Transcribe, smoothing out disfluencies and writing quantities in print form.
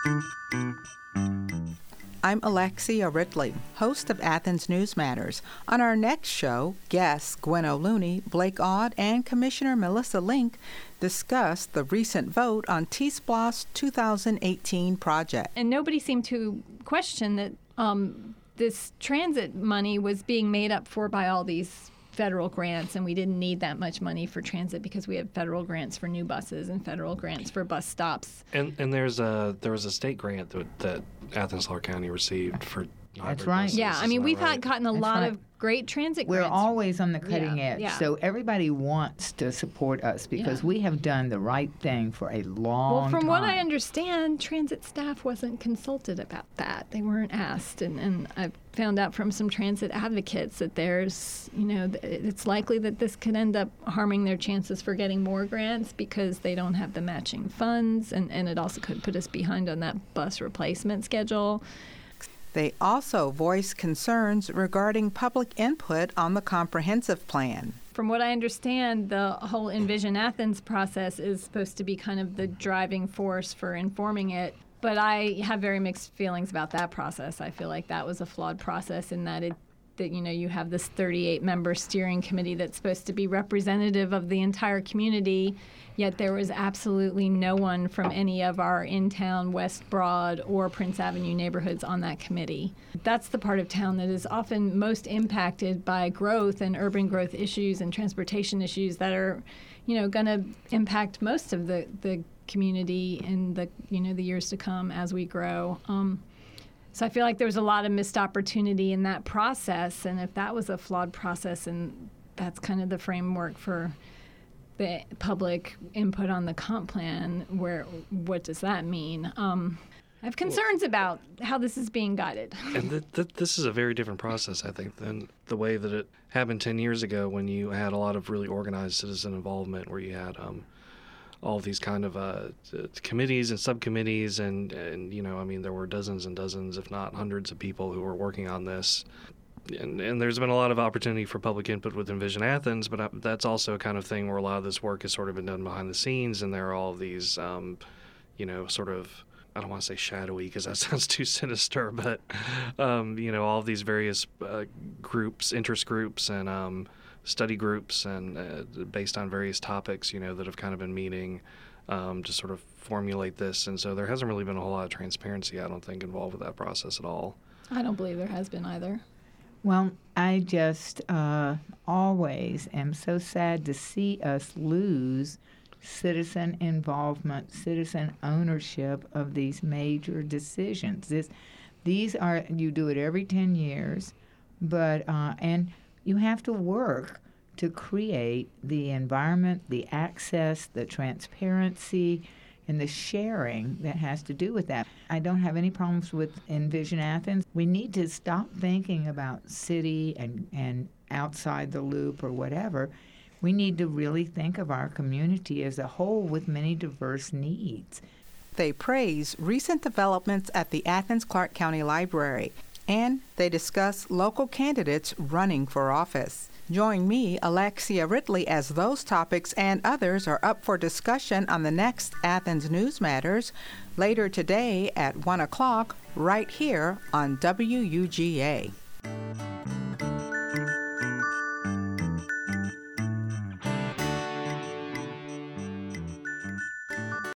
I'm Alexia Ridley, host of Athens News Matters. On our next show, guests Gwen O'Looney, Blake Aud, and Commissioner Melissa Link discuss the recent vote on T-SPLOST 2018 project. And nobody seemed to question that this transit money was being made up for by all these federal grants, and we didn't need that much money for transit because we have federal grants for new buses and federal grants for bus stops. And there was a state grant that Athens-Clarke County received for That's right. buses. Yeah, I mean, we've right? gotten a lot of great transit We're grants. always on the cutting edge. Yeah. So everybody wants to support us because we have done the right thing for a long time. Well, from what I understand, transit staff wasn't consulted about that. They weren't asked. And I've found out from some transit advocates that there's, it's likely that this could end up harming their chances for getting more grants because they don't have the matching funds. And it also could put us behind on that bus replacement schedule. They also voiced concerns regarding public input on the comprehensive plan. From what I understand, the whole Envision Athens process is supposed to be kind of the driving force for informing it. But I have very mixed feelings about that process. I feel like that was a flawed process in that you have this 38-member steering committee that's supposed to be representative of the entire community, yet there was absolutely no one from any of our in-town West Broad or Prince Avenue neighborhoods on that committee. That's the part of town that is often most impacted by growth and urban growth issues and transportation issues that are, going to impact most of the community in the years to come as we grow. So I feel like there was a lot of missed opportunity in that process, and if that was a flawed process, and that's kind of the framework for the public input on the comp plan, what does that mean? I have concerns about how this is being guided. And this is a very different process, I think, than the way that it happened 10 years ago when you had a lot of really organized citizen involvement, where you had all these kind of committees and subcommittees, and there were dozens and dozens, if not hundreds of people who were working on this. And there's been a lot of opportunity for public input with Envision Athens, but that's also a kind of thing where a lot of this work has sort of been done behind the scenes, and there are all these, sort of, I don't want to say shadowy because that sounds too sinister, but, all of these various groups, interest groups, and study groups, and based on various topics, that have kind of been meeting to sort of formulate this. And so there hasn't really been a whole lot of transparency, I don't think, involved with that process at all. I don't believe there has been either. Well, I just always am so sad to see us lose citizen involvement, citizen ownership of these major decisions. These are, you do it every 10 years, but and you have to work to create the environment, the access, the transparency, and the sharing that has to do with that. I don't have any problems with Envision Athens. We need to stop thinking about city and outside the loop or whatever. We need to really think of our community as a whole with many diverse needs. They praise recent developments at the Athens-Clarke County Library, and they discuss local candidates running for office. Join me, Alexia Ridley, as those topics and others are up for discussion on the next Athens News Matters later today at 1 o'clock right here on WUGA.